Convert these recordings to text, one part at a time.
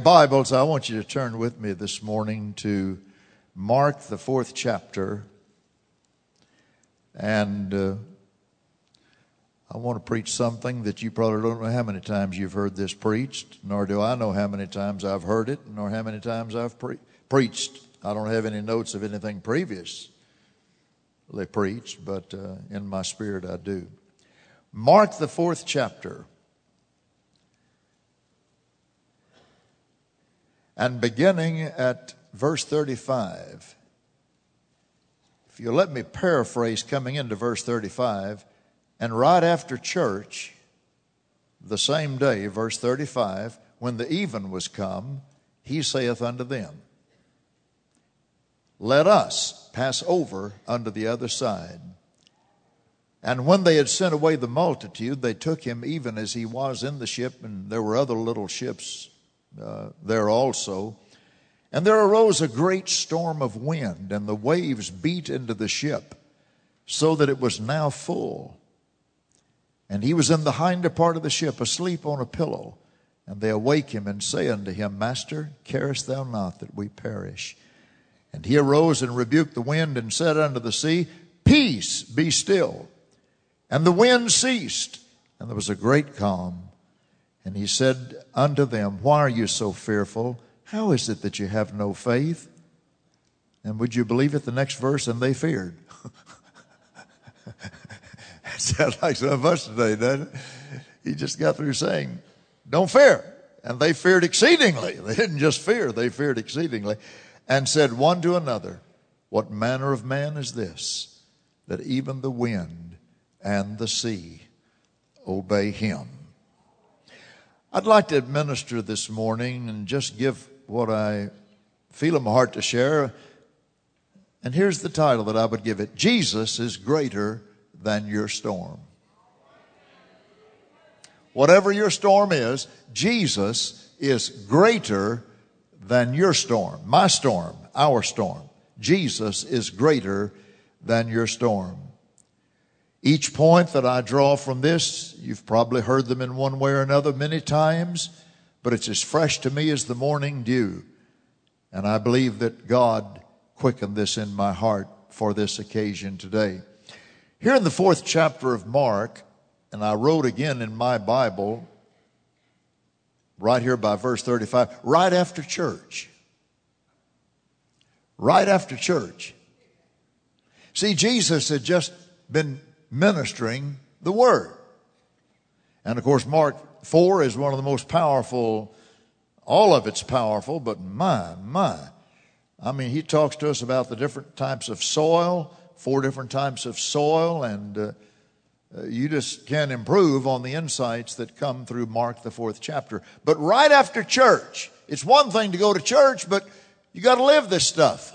Bibles, I want you to turn with me this morning to Mark, the 4th chapter. And I want to preach something that you probably don't know how many times you've heard this preached, nor do I know how many times I've heard it, nor how many times I've preached. I don't have any notes of anything previous they preached, but in my spirit I do. Mark, the 4th chapter. And beginning at verse 35, if you'll let me paraphrase coming into verse 35, and right after church, the same day, verse 35, when the even was come, he saith unto them, Let us pass over unto the other side. And when they had sent away the multitude, they took him even as he was in the ship, and there were other little ships there also. And there arose a great storm of wind, and the waves beat into the ship, so that it was now full. And he was in the hinder part of the ship, asleep on a pillow. And they awake him, and say unto him, Master, carest thou not that we perish? And he arose and rebuked the wind, and said unto the sea, Peace, be still. And the wind ceased, and there was a great calm. And he said unto them, Why are you so fearful? How is it that you have no faith? And would you believe it, the next verse, and they feared. Sounds like some of us today, doesn't it? He just got through saying, don't fear. And they feared exceedingly. They didn't just fear, they feared exceedingly. And said one to another, What manner of man is this, that even the wind and the sea obey him? I'd like to minister this morning and just give what I feel in my heart to share. And here's the title that I would give it. Jesus is greater than your storm. Whatever your storm is, Jesus is greater than your storm, my storm, our storm. Jesus is greater than your storm. Each point that I draw from this, you've probably heard them in one way or another many times, but it's as fresh to me as the morning dew. And I believe that God quickened this in my heart for this occasion today. Here in the 4th chapter of Mark, and I wrote again in my Bible, right here by verse 35, right after church. Right after church. See, Jesus had just been ministering the Word. And of course, Mark 4 is one of the most powerful, all of it's powerful, but my. I mean, he talks to us about the different types of soil, 4 different types of soil, and you just can improve on the insights that come through Mark, the 4th chapter. But right after church, it's one thing to go to church, but you got to live this stuff.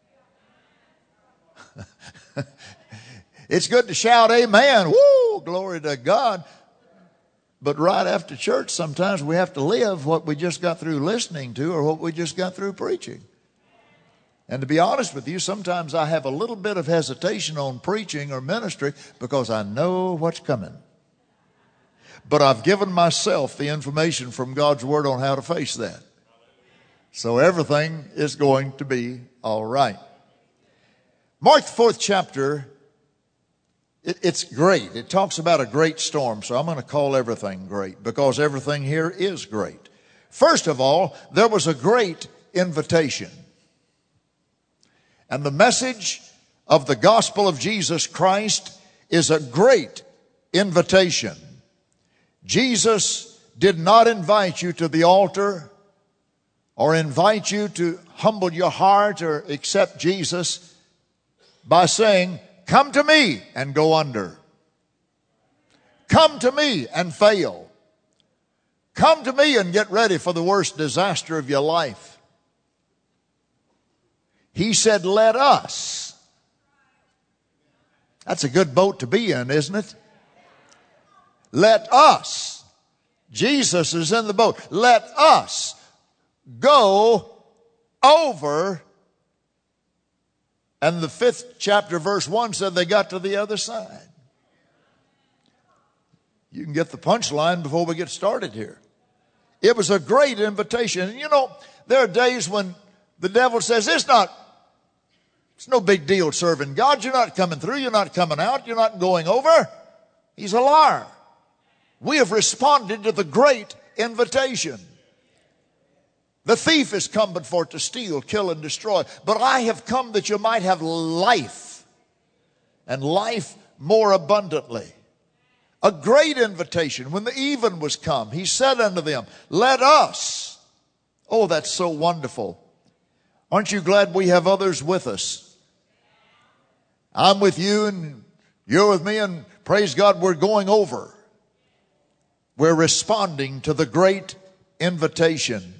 It's good to shout amen. Woo, glory to God. But right after church, sometimes we have to live what we just got through listening to or what we just got through preaching. And to be honest with you, sometimes I have a little bit of hesitation on preaching or ministry because I know what's coming. But I've given myself the information from God's Word on how to face that. So everything is going to be all right. Mark the 4th chapter, it's great. It talks about a great storm, so I'm going to call everything great because everything here is great. First of all, there was a great invitation. And the message of the gospel of Jesus Christ is a great invitation. Jesus did not invite you to the altar or invite you to humble your heart or accept Jesus by saying, Come to me and go under. Come to me and fail. Come to me and get ready for the worst disaster of your life. He said, let us. That's a good boat to be in, isn't it? Let us. Jesus is in the boat. Let us go over. And the 5th chapter, verse 1 said they got to the other side. You can get the punchline before we get started here. It was a great invitation. And you know, there are days when the devil says, it's no big deal serving God. You're not coming through. You're not coming out. You're not going over. He's a liar. We have responded to the great invitation. The thief is come but for to steal, kill, and destroy. But I have come that you might have life, and life more abundantly. A great invitation. When the even was come, he said unto them, let us. Oh, that's so wonderful. Aren't you glad we have others with us? I'm with you and you're with me, and praise God, we're going over. We're responding to the great invitation.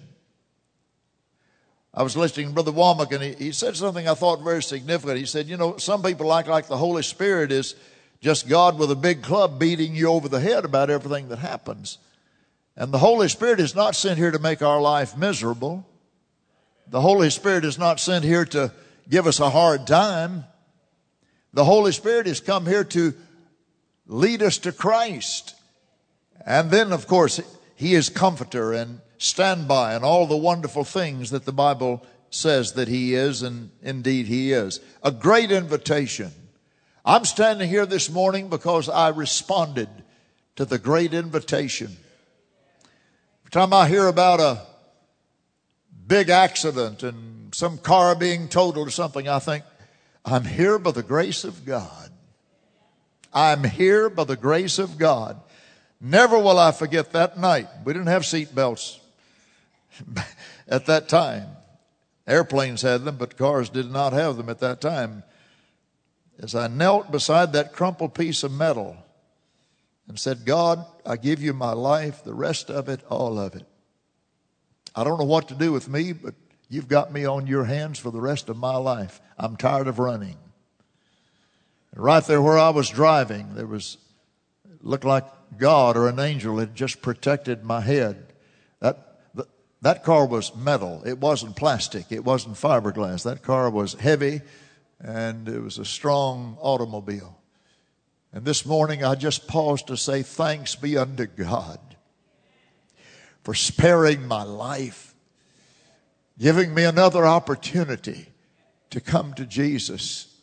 I was listening to Brother Womack, and he said something I thought very significant. He said, you know, some people act like the Holy Spirit is just God with a big club beating you over the head about everything that happens. And the Holy Spirit is not sent here to make our life miserable. The Holy Spirit is not sent here to give us a hard time. The Holy Spirit has come here to lead us to Christ. And then, of course, He is comforter and standby and all the wonderful things that the Bible says that He is, and indeed He is. A great invitation. I'm standing here this morning because I responded to the great invitation. Every time I hear about a big accident and some car being totaled or something, I think, I'm here by the grace of God. I'm here by the grace of God. Never will I forget that night. We didn't have seat belts at that time. Airplanes had them, but cars did not have them at that time. As I knelt beside that crumpled piece of metal and said, God, I give you my life, the rest of it, all of it. I don't know what to do with me, but you've got me on your hands for the rest of my life. I'm tired of running. And right there where I was driving, it looked like God or an angel had just protected my head. That car was metal. It wasn't plastic. It wasn't fiberglass. That car was heavy, and it was a strong automobile. And this morning I just paused to say thanks be unto God for sparing my life, giving me another opportunity to come to Jesus.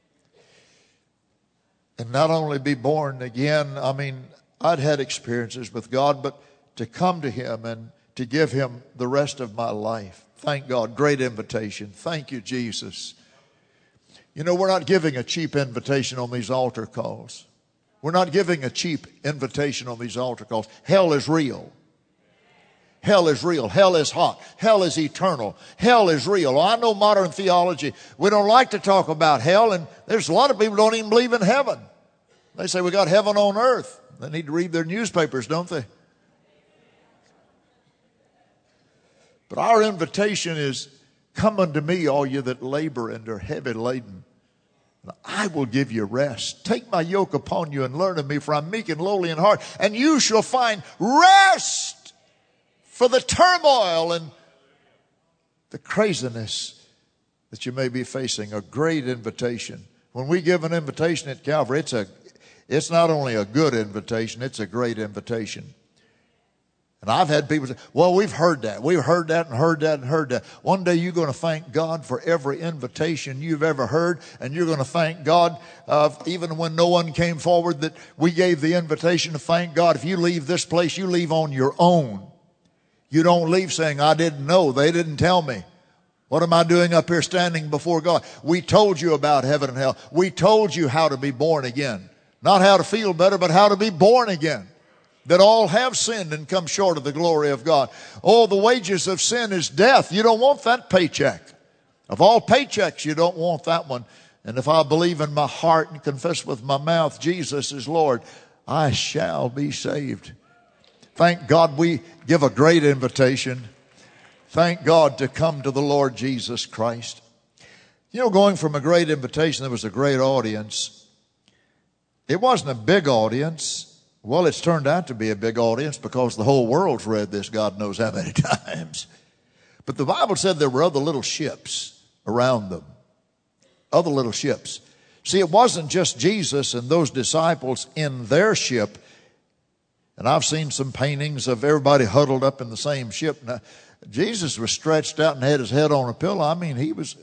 And not only be born again, I'd had experiences with God, but to come to Him and to give Him the rest of my life. Thank God. Great invitation. Thank you, Jesus. You know, we're not giving a cheap invitation on these altar calls. We're not giving a cheap invitation on these altar calls. Hell is real. Hell is real. Hell is hot. Hell is eternal. Hell is real. I know modern theology, we don't like to talk about hell, and there's a lot of people who don't even believe in heaven. They say we got heaven on earth. They need to read their newspapers, don't they? But our invitation is, come unto me, all you that labor and are heavy laden, and I will give you rest. Take my yoke upon you and learn of me, for I'm meek and lowly in heart, and you shall find rest for the turmoil and the craziness that you may be facing. A great invitation. When we give an invitation at Calvary, it's not only a good invitation, it's a great invitation. And I've had people say, well, we've heard that. We've heard that and heard that and heard that. One day you're going to thank God for every invitation you've ever heard. And you're going to thank God, even when no one came forward, that we gave the invitation to thank God. If you leave this place, you leave on your own. You don't leave saying, I didn't know. They didn't tell me. What am I doing up here standing before God? We told you about heaven and hell. We told you how to be born again. Not how to feel better, but how to be born again. That all have sinned and come short of the glory of God. Oh, the wages of sin is death. You don't want that paycheck. Of all paychecks, you don't want that one. And if I believe in my heart and confess with my mouth Jesus is Lord, I shall be saved. Thank God we give a great invitation. Thank God to come to the Lord Jesus Christ. You know, going from a great invitation, there was a great audience. It wasn't a big audience. Well, it's turned out to be a big audience because the whole world's read this God knows how many times. But the Bible said there were other little ships around them. Other little ships. See, it wasn't just Jesus and those disciples in their ship. And I've seen some paintings of everybody huddled up in the same ship. Now, Jesus was stretched out and had his head on a pillow. I mean,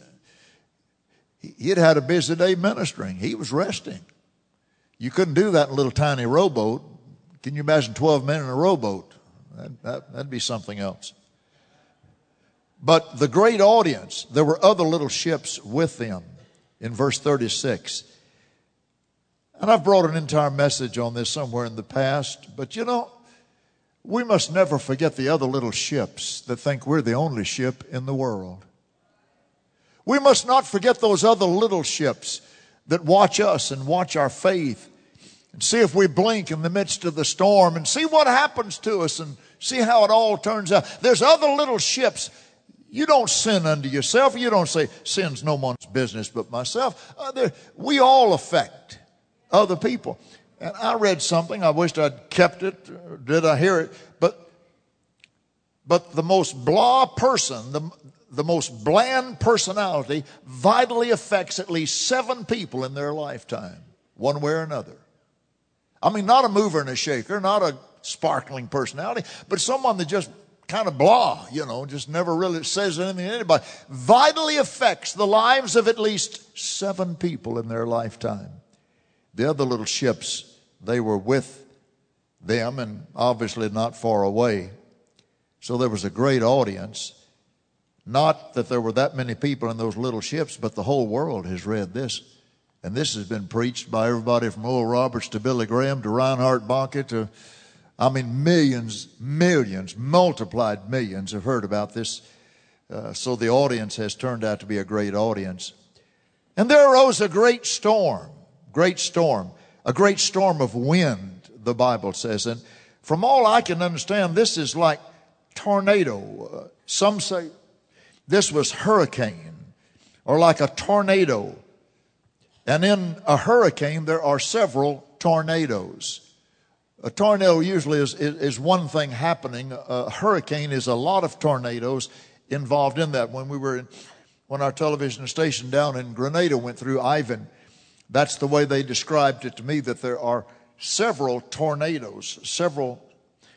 he'd had a busy day ministering. He was resting. You couldn't do that in a little tiny rowboat. Can you imagine 12 men in a rowboat? That'd be something else. But the great audience, there were other little ships with them in verse 36. And I've brought an entire message on this somewhere in the past, but you know, we must never forget the other little ships that think we're the only ship in the world. We must not forget those other little ships that watch us and watch our faith and see if we blink in the midst of the storm and see what happens to us and see how it all turns out. There's other little ships. You don't sin unto yourself. You don't say, sin's no one's business but myself. We all affect other people. And I read something. I wished I'd kept it. Did I hear it? But the most blah person, the most bland personality vitally affects at least 7 people in their lifetime, one way or another. I mean, not a mover and a shaker, not a sparkling personality, but someone that just kind of blah, just never really says anything to anybody. Vitally affects the lives of at least 7 people in their lifetime. The other little ships, they were with them and obviously not far away. So there was a great audience. Not that there were that many people in those little ships, but the whole world has read this. And this has been preached by everybody from Oral Roberts to Billy Graham to Reinhard Bonnke to, millions, multiplied millions have heard about this. So the audience has turned out to be a great audience. And there arose a great storm of wind, the Bible says. And from all I can understand, this is like tornado. Some say this was hurricane or like a tornado. And in a hurricane, there are several tornadoes. A tornado usually is one thing happening. A hurricane is a lot of tornadoes involved in that. When our television station down in Grenada went through Ivan, that's the way they described it to me, that there are several tornadoes, several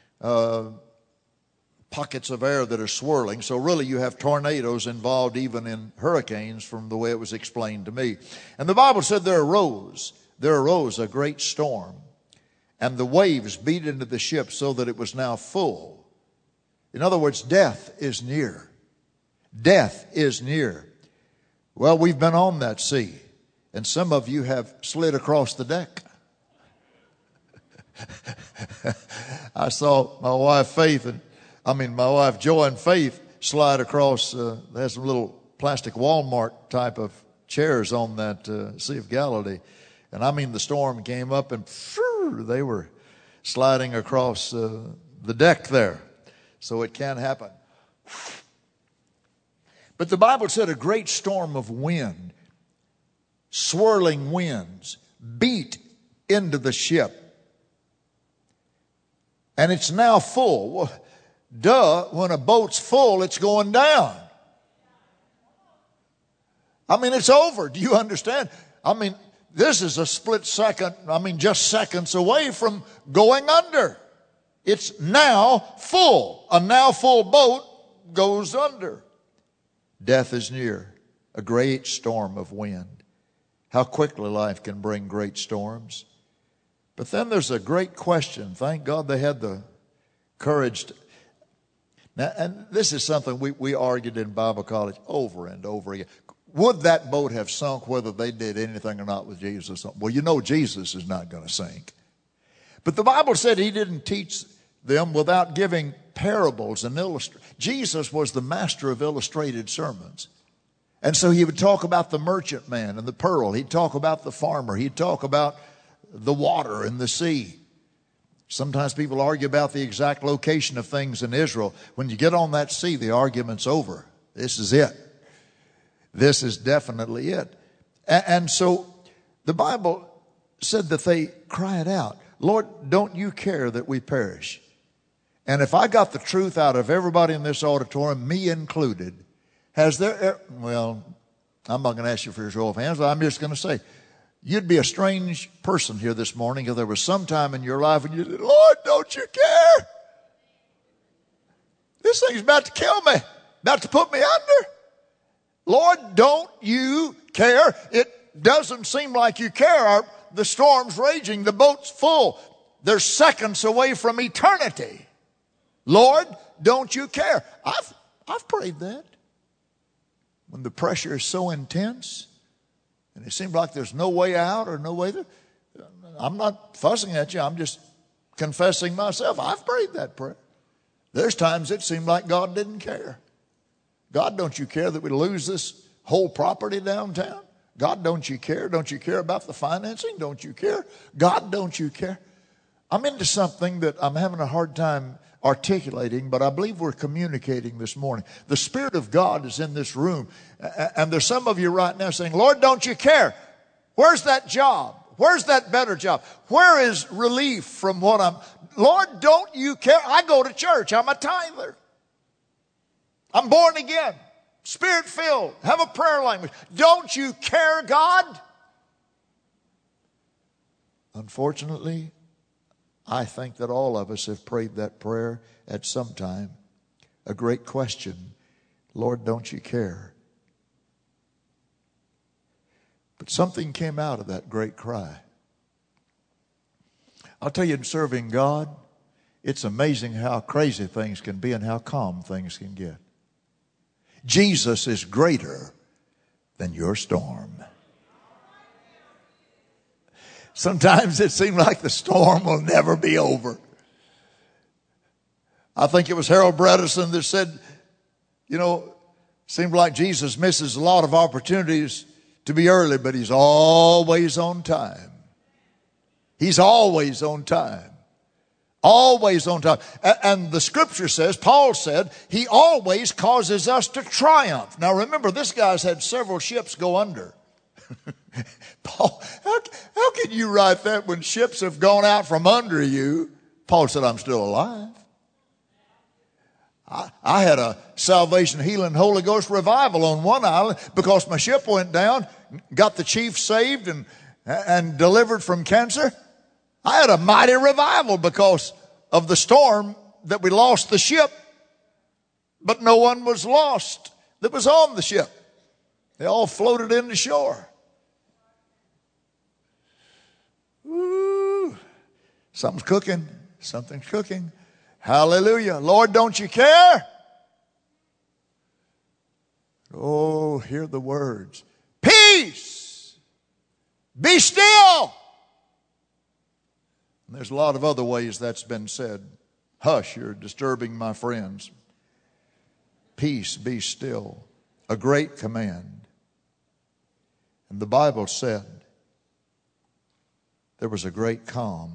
pockets of air that are swirling. So really you have tornadoes involved even in hurricanes from the way it was explained to me. And the Bible said there arose a great storm, and the waves beat into the ship so that it was now full. In other words, death is near. Death is near. Well, we've been on that sea, and some of you have slid across the deck. I saw my wife Joy and Faith slide across. They had some little plastic Walmart type of chairs on that Sea of Galilee. And the storm came up and they were sliding across the deck there. So it can happen. But the Bible said a great storm of wind, swirling winds, beat into the ship. And it's now full. Well, when a boat's full, it's going down. It's over. Do you understand? This is a split second, just seconds away from going under. It's now full. A now full boat goes under. Death is near. A great storm of wind. How quickly life can bring great storms. But then there's a great question. Thank God they had the courage to. Now, and this is something we argued in Bible college over and over again. Would that boat have sunk whether they did anything or not with Jesus? Well, Jesus is not going to sink. But the Bible said he didn't teach them without giving parables and illustrations. Jesus was the master of illustrated sermons. And so he would talk about the merchant man and the pearl. He'd talk about the farmer. He'd talk about the water and the sea. Sometimes people argue about the exact location of things in Israel. When you get on that sea, the argument's over. This is it. This is definitely it. And so the Bible said that they cried out, Lord, don't you care that we perish? And if I got the truth out of everybody in this auditorium, me included, I'm not going to ask you for a show of hands, but I'm just going to say, you'd be a strange person here this morning if there was some time in your life when you said, Lord, don't don't you care? This thing's about to kill me, about to put me under. Lord, don't you care? It doesn't seem like you care. The storm's raging, the boat's full. They're seconds away from eternity. Lord, don't you care? I've prayed that. When the pressure is so intense and it seems like there's no way out or no way there. I'm not fussing at you. I'm just confessing myself. I've prayed that prayer. There's times it seemed like God didn't care. God, don't you care that we lose this whole property downtown? God, don't you care? Don't you care about the financing? Don't you care? God, don't you care? I'm into something that I'm having a hard time articulating, but I believe we're communicating this morning. The Spirit of God is in this room. And there's some of you right now saying, Lord, don't you care? Where's that job? Where's that better job? Where is relief from what Lord, don't you care? I go to church. I'm a tither. I'm born again, Spirit-filled, have a prayer language. Don't you care, God? Unfortunately, I think that all of us have prayed that prayer at some time. A great question. Lord, don't you care? But something came out of that great cry. I'll tell you, in serving God, it's amazing how crazy things can be and how calm things can get. Jesus is greater than your storm. Sometimes it seems like the storm will never be over. I think it was Harold Bredesen that said, seemed like Jesus misses a lot of opportunities to be early, but he's always on time. He's always on time. Always on time. And the scripture says, Paul said, he always causes us to triumph. Now remember, this guy's had several ships go under. Paul, how can you write that when ships have gone out from under you? Paul said, I'm still alive. I had a Salvation, Healing, Holy Ghost revival on one island because my ship went down, got the chief saved and delivered from cancer. I had a mighty revival because of the storm that we lost the ship, but no one was lost that was on the ship. They all floated into shore. Ooh, something's cooking. Something's cooking. Hallelujah. Lord, don't you care? Oh, hear the words. Peace. Be still. And there's a lot of other ways that's been said. Hush, you're disturbing my friends. Peace, be still. A great command. And the Bible said there was a great calm.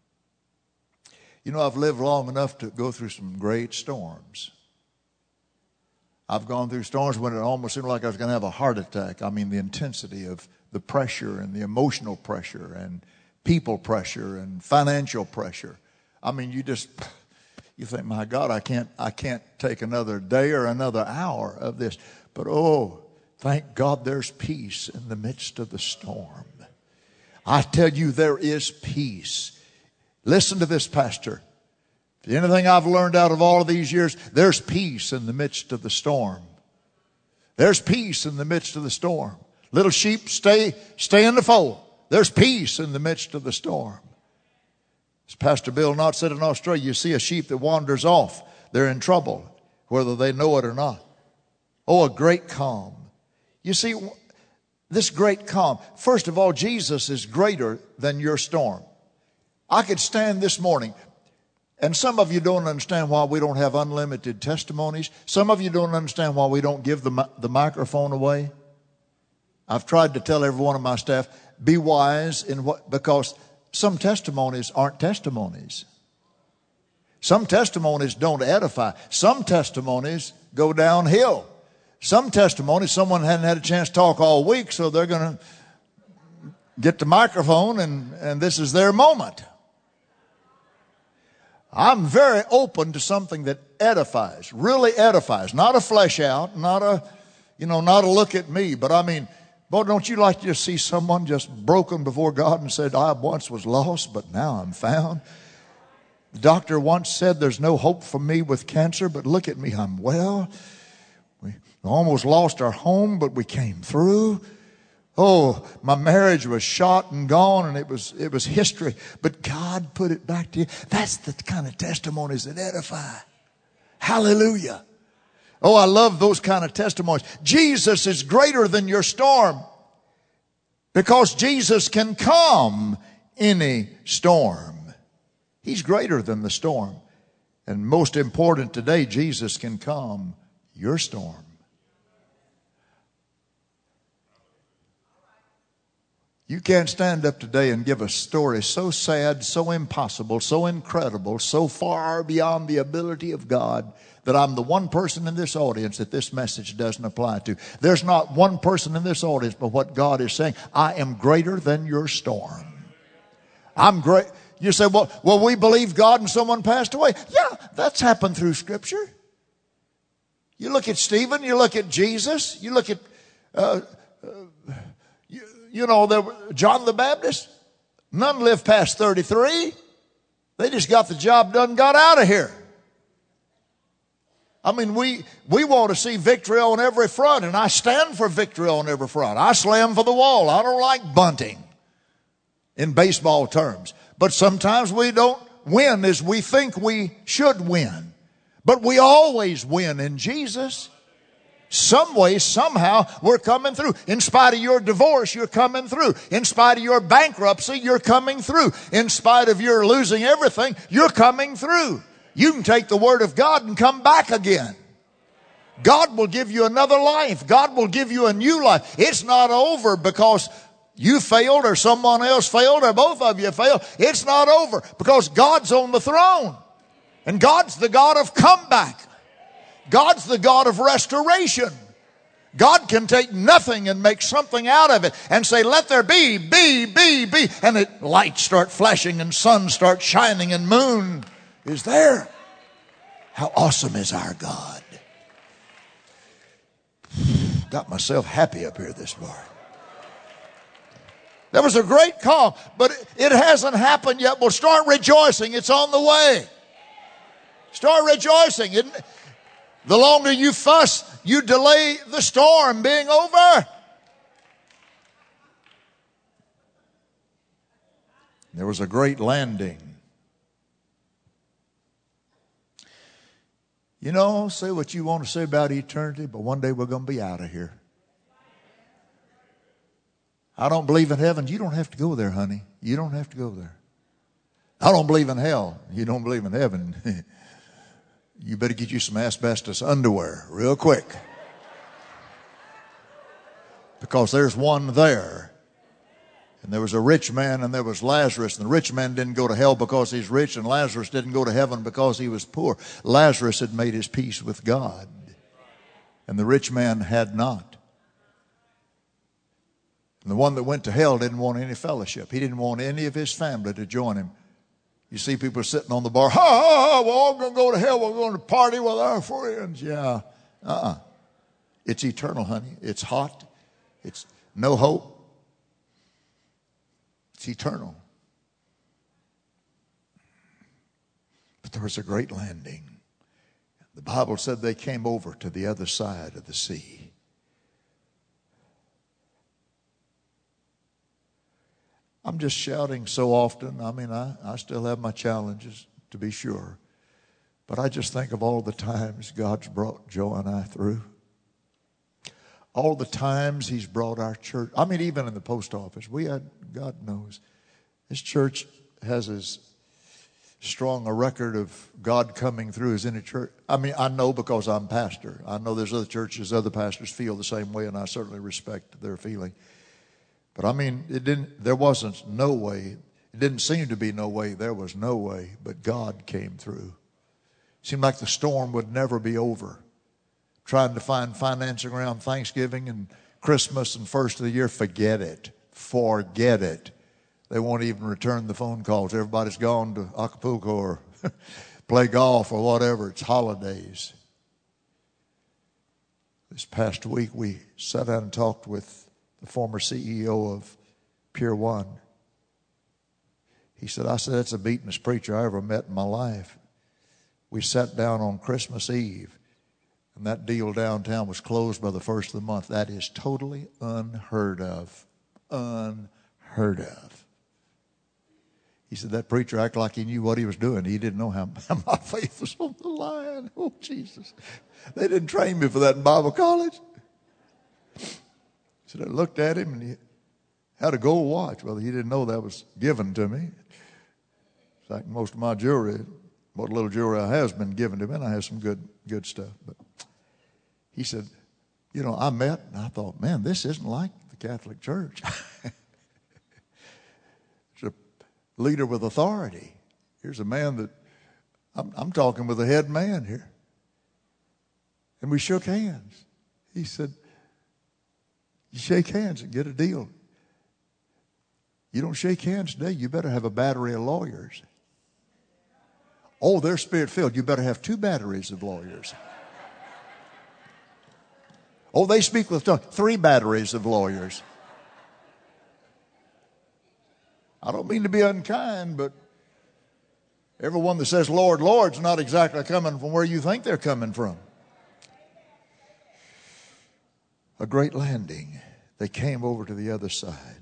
I've lived long enough to go through some great storms. I've gone through storms when it almost seemed like I was going to have a heart attack. I mean, the intensity of the pressure and the emotional pressure and people pressure and financial pressure. I mean, you think, my God, I can't take another day or another hour of this. But oh, thank God there's peace in the midst of the storm. I tell you, there is peace. Listen to this, Pastor. If anything I've learned out of all of these years, there's peace in the midst of the storm. There's peace in the midst of the storm. Little sheep, stay in the fold. There's peace in the midst of the storm. As Pastor Bill Knott said in Australia, you see a sheep that wanders off, they're in trouble, whether they know it or not. Oh, a great calm. You see, this great calm. First of all, Jesus is greater than your storm. I could stand this morning, and some of you don't understand why we don't have unlimited testimonies. Some of you don't understand why we don't give the microphone away. I've tried to tell every one of my staff, be wise because some testimonies aren't testimonies. Some testimonies don't edify. Some testimonies go downhill. Some testimonies, someone hadn't had a chance to talk all week, so they're going to get the microphone and this is their moment. I'm very open to something that edifies, really edifies, not a flesh out, not a look at me, but I mean, boy, don't you like to just see someone just broken before God and said, I once was lost, but now I'm found? The doctor once said, there's no hope for me with cancer, but look at me, I'm well. We almost lost our home, but we came through. Oh, my marriage was shot and gone, and it was history. But God put it back to you. That's the kind of testimonies that edify. Hallelujah. Oh, I love those kind of testimonies. Jesus is greater than your storm, because Jesus can calm any storm. He's greater than the storm. And most important today, Jesus can calm your storm. You can't stand up today and give a story so sad, so impossible, so incredible, so far beyond the ability of God, that I'm the one person in this audience that this message doesn't apply to. There's not one person in this audience, but what God is saying, I am greater than your storm. I'm great. You say, well, we believe God and someone passed away. Yeah, that's happened through Scripture. You look at Stephen, you look at Jesus, you look at, John the Baptist. None lived past 33. They just got the job done, got out of here. I mean, we want to see victory on every front, and I stand for victory on every front. I slam for the wall. I don't like bunting in baseball terms. But sometimes we don't win as we think we should win. But we always win in Jesus. Some way, somehow, we're coming through. In spite of your divorce, you're coming through. In spite of your bankruptcy, you're coming through. In spite of your losing everything, you're coming through. You can take the Word of God and come back again. God will give you another life. God will give you a new life. It's not over because you failed or someone else failed or both of you failed. It's not over because God's on the throne. And God's the God of comeback. God's the God of restoration. God can take nothing and make something out of it and say, let there be. And lights start flashing and sun starts shining and moon is there. How awesome is our God. Got myself happy up here this morning. There was a great calm, but it hasn't happened yet. Well, start rejoicing. It's on the way. Start rejoicing. The longer you fuss, you delay the storm being over. There was a great landing. You know, say what you want to say about eternity, but one day we're going to be out of here. I don't believe in heaven. You don't have to go there, honey. You don't have to go there. I don't believe in hell. You don't believe in heaven. You better get you some asbestos underwear real quick. Because there's one there. And there was a rich man and there was Lazarus. And the rich man didn't go to hell because he's rich, and Lazarus didn't go to heaven because he was poor. Lazarus had made his peace with God. And the rich man had not. And the one that went to hell didn't want any fellowship. He didn't want any of his family to join him. You see people sitting on the bar, we're all going to go to hell. We're going to party with our friends. Yeah. It's eternal, honey. It's hot. It's no hope. It's eternal. But there was a great landing. The Bible said they came over to the other side of the sea. I'm just shouting so often. I mean, I still have my challenges, to be sure. But I just think of all the times God's brought Joe and I through. All the times He's brought our church. I mean, even in the post office. God knows, this church has as strong a record of God coming through as any church. I mean, I know because I'm pastor. I know there's other churches, other pastors feel the same way, and I certainly respect their feeling. But I mean, there wasn't no way. It didn't seem to be no way. There was no way, but God came through. It seemed like the storm would never be over. Trying to find financing around Thanksgiving and Christmas and first of the year, forget it. Forget it. They won't even return the phone calls. Everybody's gone to Acapulco or play golf or whatever. It's holidays. This past week, we sat down and talked with the former CEO of Pier 1. He said, I said, that's the beatenest preacher I ever met in my life. We sat down on Christmas Eve, and that deal downtown was closed by the first of the month. That is totally unheard of. Unheard of. He said, that preacher acted like he knew what he was doing. He didn't know how my faith was on the line. Oh, Jesus. They didn't train me for that in Bible college. So I looked at him, and he had a gold watch. Well, he didn't know that was given to me. It's like most of my jewelry, what little jewelry I have has been given to me, and I have some good stuff. But he said, you know, I met, and I thought, man, this isn't like the Catholic Church. It's a leader with authority. Here's a man that, I'm talking with a head man here. And we shook hands. He said, you shake hands and get a deal. You don't shake hands today, you better have a battery of lawyers. Oh, they're spirit-filled. You better have 2 batteries of lawyers. Oh, they speak with tongues. 3 batteries of lawyers. I don't mean to be unkind, but everyone that says, Lord, Lord's not exactly coming from where you think they're coming from. A great landing. They came over to the other side.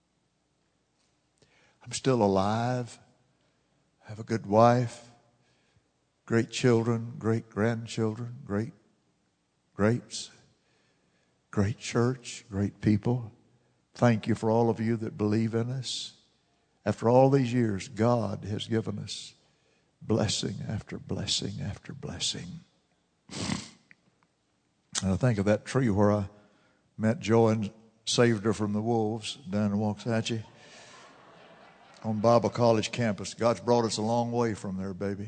I'm still alive. I have a good wife, great children, great grandchildren, greats, great church, great people. Thank you for all of you that believe in us. After all these years, God has given us blessing after blessing after blessing. And I think of that tree where I met Joy and saved her from the wolves down in Waxahachie on Bible College campus. God's brought us a long way from there, baby.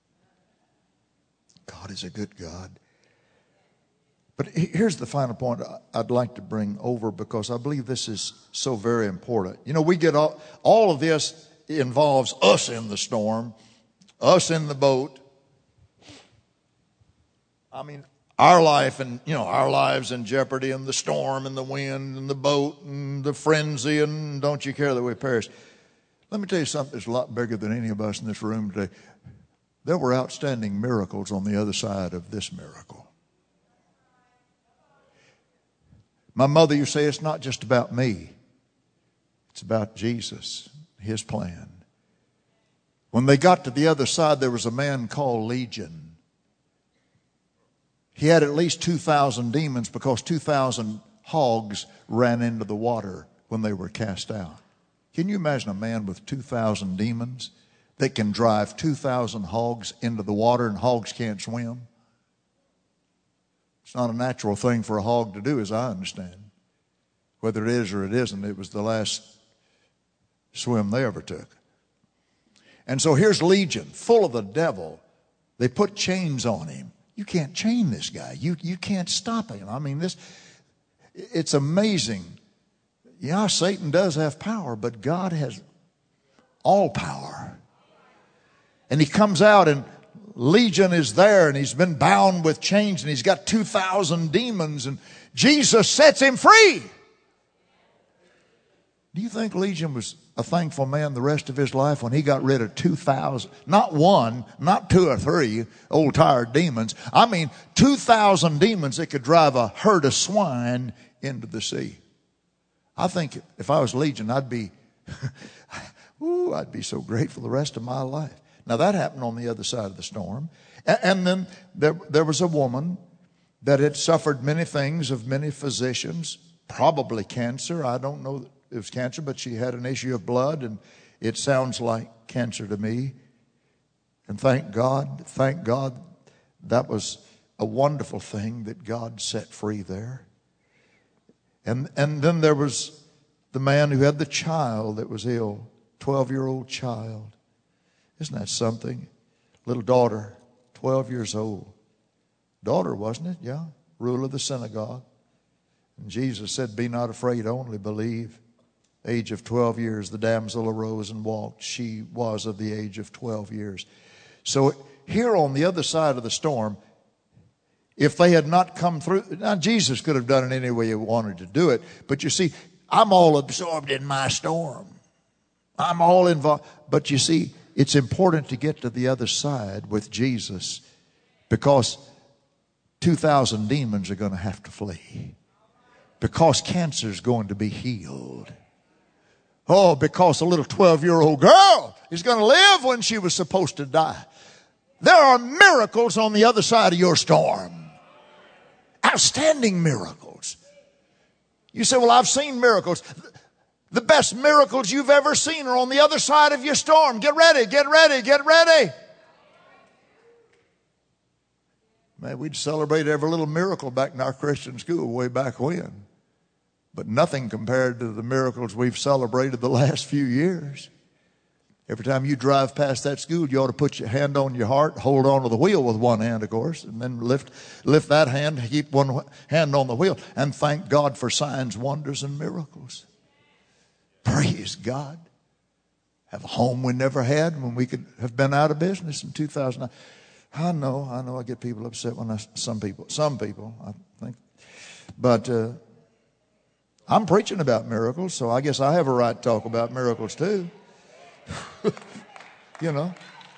God is a good God. But here's the final point I'd like to bring over, because I believe this is so very important. You know, we get all of this involves us in the storm, us in the boat. I mean, our life and, you know, our lives in jeopardy, and the storm and the wind and the boat and the frenzy, and don't you care that we perish. Let me tell you something that's a lot bigger than any of us in this room today. There were outstanding miracles on the other side of this miracle. My mother used to say, it's not just about me. It's about Jesus, his plan. When they got to the other side, there was a man called Legion. He had at least 2,000 demons, because 2,000 hogs ran into the water when they were cast out. Can you imagine a man with 2,000 demons that can drive 2,000 hogs into the water, and hogs can't swim? It's not a natural thing for a hog to do, as I understand. Whether it is or it isn't, it was the last swim they ever took. And so here's Legion, full of the devil. They put chains on him. You can't chain this guy. You can't stop him. I mean, it's amazing. Yeah, Satan does have power, but God has all power. And he comes out, and Legion is there, and he's been bound with chains, and he's got 2,000 demons, and Jesus sets him free. Do you think Legion was a thankful man the rest of his life when he got rid of 2,000, not 1, not 2 or 3 old tired demons? I mean, 2,000 demons that could drive a herd of swine into the sea. I think if I was Legion, I'd be so grateful the rest of my life. Now, that happened on the other side of the storm. And then there was a woman that had suffered many things of many physicians, probably cancer. I don't know that it was cancer, but she had an issue of blood, and it sounds like cancer to me. And thank God, that was a wonderful thing that God set free there. And then there was the man who had the child that was ill, 12-year-old child. Isn't that something? Little daughter, 12 years old. Daughter, wasn't it? Yeah. Ruler of the synagogue. And Jesus said, be not afraid, only believe. Age of 12 years, the damsel arose and walked. She was of the age of 12 years. So here on the other side of the storm, if they had not come through, now Jesus could have done it any way he wanted to do it. But you see, I'm all absorbed in my storm. I'm all involved. But you see, it's important to get to the other side with Jesus, because 2,000 demons are going to have to flee. Because cancer is going to be healed. Oh, because a little 12-year-old girl is going to live when she was supposed to die. There are miracles on the other side of your storm. Outstanding miracles. You say, well, I've seen miracles. The best miracles you've ever seen are on the other side of your storm. Get ready, get ready, get ready. Man, we'd celebrate every little miracle back in our Christian school way back when. But nothing compared to the miracles we've celebrated the last few years. Every time you drive past that school, you ought to put your hand on your heart, hold on to the wheel with one hand, of course, and then lift that hand, keep one hand on the wheel, and thank God for signs, wonders, and miracles. Praise God. Have a home we never had when we could have been out of business in 2009. I know I get people upset when some people, I think. But I'm preaching about miracles, so I guess I have a right to talk about miracles too. You know.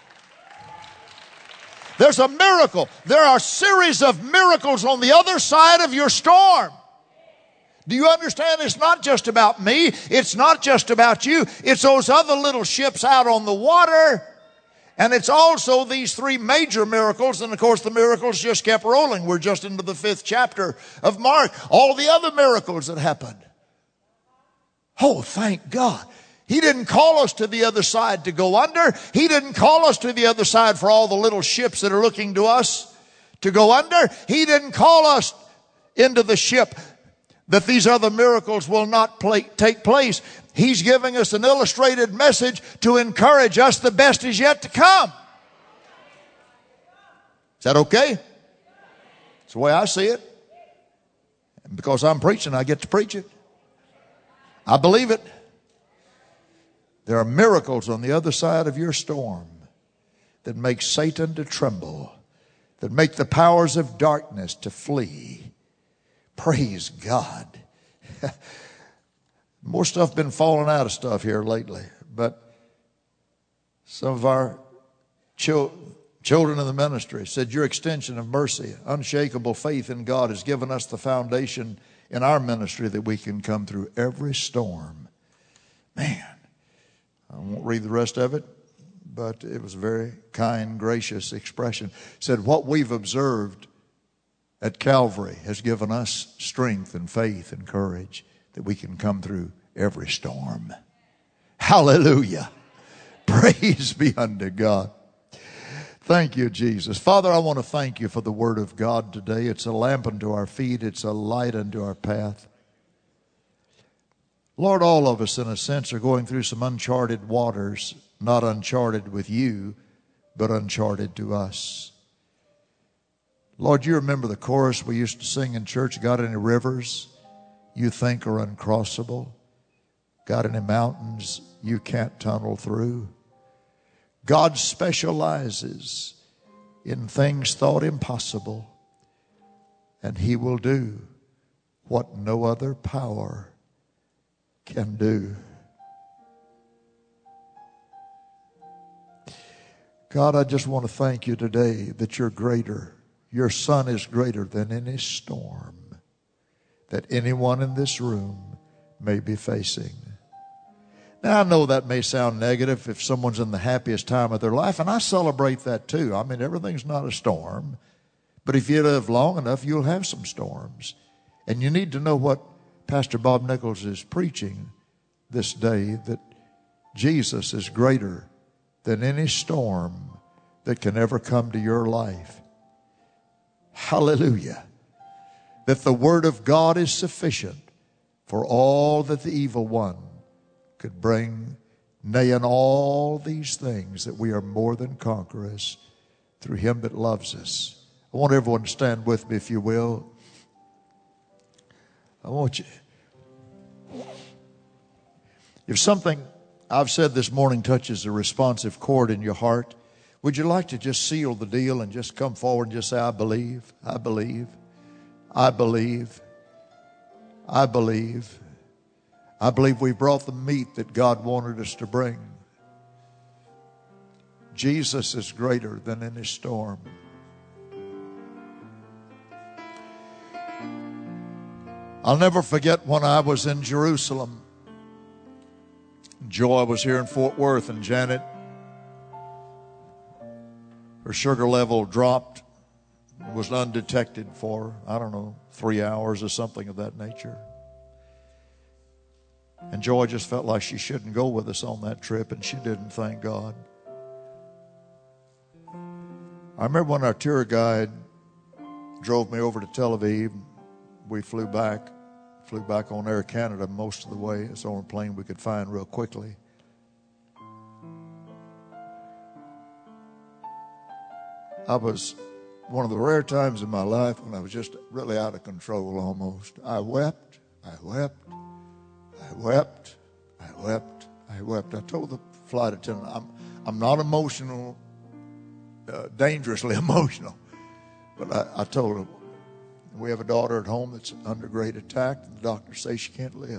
There's a miracle. There are a series of miracles on the other side of your storm. Do you understand? It's not just about me. It's not just about you. It's those other little ships out on the water. And it's also these three major miracles. And of course, the miracles just kept rolling. We're just into the 5th chapter of Mark. All the other miracles that happened. Oh, thank God. He didn't call us to the other side to go under. He didn't call us to the other side for all the little ships that are looking to us to go under. He didn't call us into the ship that these other miracles will not take place. He's giving us an illustrated message to encourage us the best is yet to come. Is that okay? It's the way I see it. And because I'm preaching, I get to preach it. I believe it. There are miracles on the other side of your storm that make Satan to tremble, that make the powers of darkness to flee. Praise God. More stuff been falling out of stuff here lately, but some of our children in the ministry said your extension of mercy, unshakable faith in God has given us the foundation in our ministry that we can come through every storm. Man, I won't read the rest of it, but it was a very kind, gracious expression. It said what we've observed at Calvary has given us strength and faith and courage that we can come through every storm. Hallelujah. Praise be unto God. Thank you, Jesus. Father, I want to thank you for the word of God today. It's a lamp unto our feet. It's a light unto our path. Lord, all of us in a sense are going through some uncharted waters, not uncharted with you, but uncharted to us. Lord, you remember the chorus we used to sing in church, got any rivers you think are uncrossable? Got any mountains you can't tunnel through? God specializes in things thought impossible, and He will do what no other power can do. God, I just want to thank you today that you're greater. Your Son is greater than any storm that anyone in this room may be facing. Now, I know that may sound negative if someone's in the happiest time of their life, and I celebrate that too. I mean, everything's not a storm. But if you live long enough, you'll have some storms. And you need to know what Pastor Bob Nichols is preaching this day, that Jesus is greater than any storm that can ever come to your life. Hallelujah. That the Word of God is sufficient for all that the evil one could bring. Nay, in all these things that we are more than conquerors through Him that loves us. I want everyone to stand with me, if you will. I want you. If something I've said this morning touches a responsive chord in your heart, would you like to just seal the deal and just come forward and just say, I believe, I believe, I believe, I believe. I believe we brought the meat that God wanted us to bring. Jesus is greater than any storm. I'll never forget when I was in Jerusalem. Joy was here in Fort Worth, and Janet, her sugar level dropped, was undetected for, 3 hours or something of that nature. And Joy just felt like she shouldn't go with us on that trip, and she didn't, thank God. I remember when our tour guide drove me over to Tel Aviv. We flew back on Air Canada most of the way. It's the only plane we could find real quickly. I was one of the rare times in my life when I was just really out of control almost. I wept. I told the flight attendant, I'm not emotional, dangerously emotional. But I told her, we have a daughter at home that's under great attack, and the doctors say she can't live.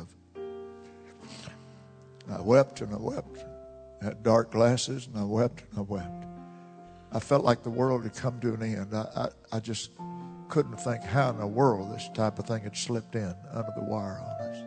I wept and I wept. I had dark glasses, and I wept and I wept. I felt like the world had come to an end. I just couldn't think how in the world this type of thing had slipped in under the wire on us.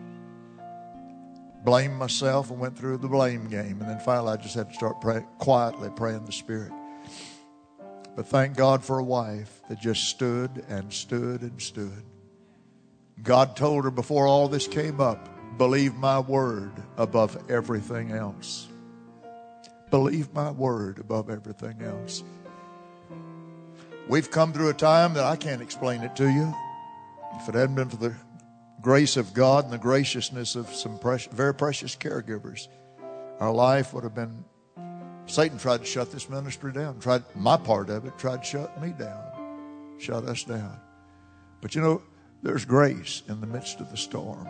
Blamed myself and went through the blame game. And then finally I just had to start quietly praying the Spirit. But thank God for a wife that just stood and stood and stood. God told her before all this came up, believe my word above everything else. Believe my word above everything else. We've come through a time that I can't explain it to you. If it hadn't been for the grace of God and the graciousness of some very precious caregivers, our life would have been... Satan tried to shut this ministry down. My part of it tried to shut me down. Shut us down. But there's grace in the midst of the storm.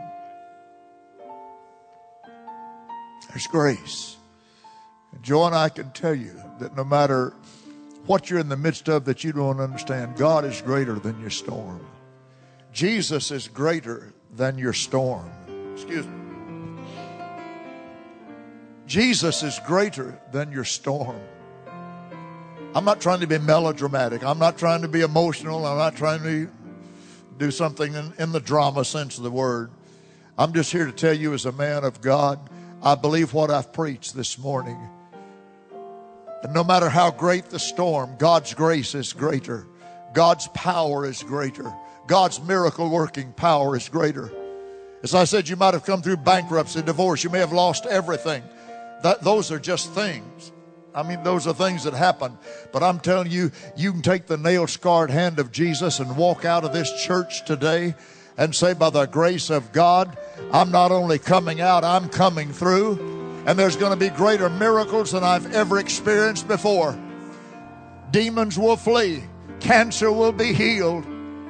There's grace. And Joy and I can tell you that no matter what you're in the midst of that you don't understand, God is greater than your storm. Jesus is greater than your storm. Excuse me. Jesus is greater than your storm. I'm not trying to be melodramatic. I'm not trying to be emotional. I'm not trying to do something in the drama sense of the word. I'm just here to tell you as a man of God, I believe what I've preached this morning. And no matter how great the storm, God's grace is greater. God's power is greater. God's miracle working power is greater. As I said, you might have come through bankruptcy, divorce. You may have lost everything. Those are just things. Those are things that happen. But I'm telling you, you can take the nail-scarred hand of Jesus and walk out of this church today and say, by the grace of God, I'm not only coming out, I'm coming through. And there's going to be greater miracles than I've ever experienced before. Demons will flee. Cancer will be healed.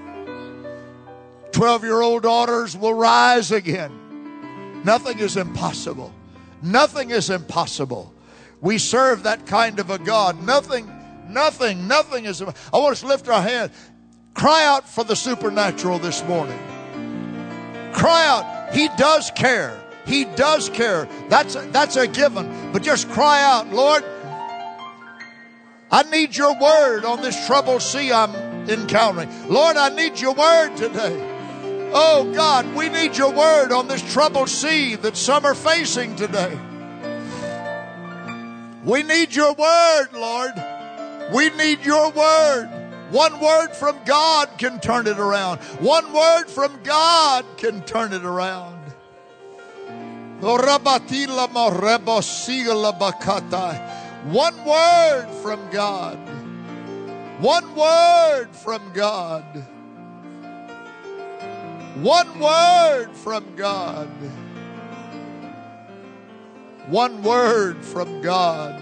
12-year-old daughters will rise again. Nothing is impossible. Nothing is impossible. We serve that kind of a God. Nothing is. I want us to lift our hand. Cry out for the supernatural this morning. Cry out. He does care. He does care. That's a given. But just cry out, Lord, I need your word on this troubled sea I'm encountering. Lord, I need your word today. Oh God, we need your word on this troubled sea that some are facing today. We need your word, Lord. We need your word. One word from God can turn it around. One word from God can turn it around. One word from God. One word from God. One word from God. One word from God.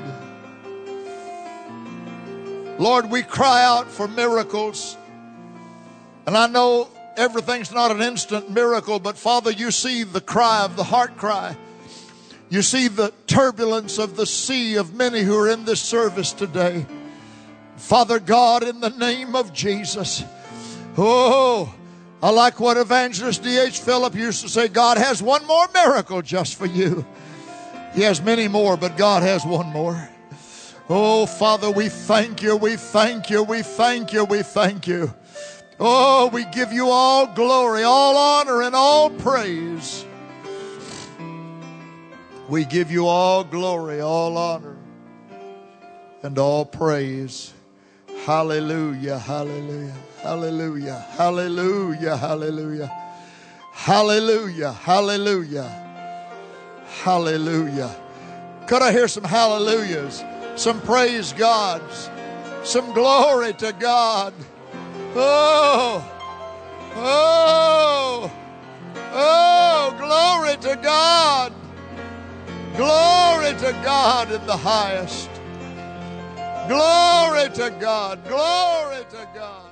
Lord, we cry out for miracles. And I know everything's not an instant miracle, but Father, you see the cry of the heart cry. You see the turbulence of the sea of many who are in this service today. Father God, in the name of Jesus, I like what Evangelist D.H. Phillip used to say, God has one more miracle just for you. He has many more, but God has one more. Oh, Father, we thank you, we thank you, we thank you, we thank you. Oh, we give you all glory, all honor, and all praise. We give you all glory, all honor, and all praise. Hallelujah, hallelujah, hallelujah, hallelujah, hallelujah, hallelujah, hallelujah, hallelujah. Could I hear some hallelujahs, some praise gods, some glory to God? Oh, oh, oh, glory to God. Glory to God in the highest. Glory to God. Glory to God.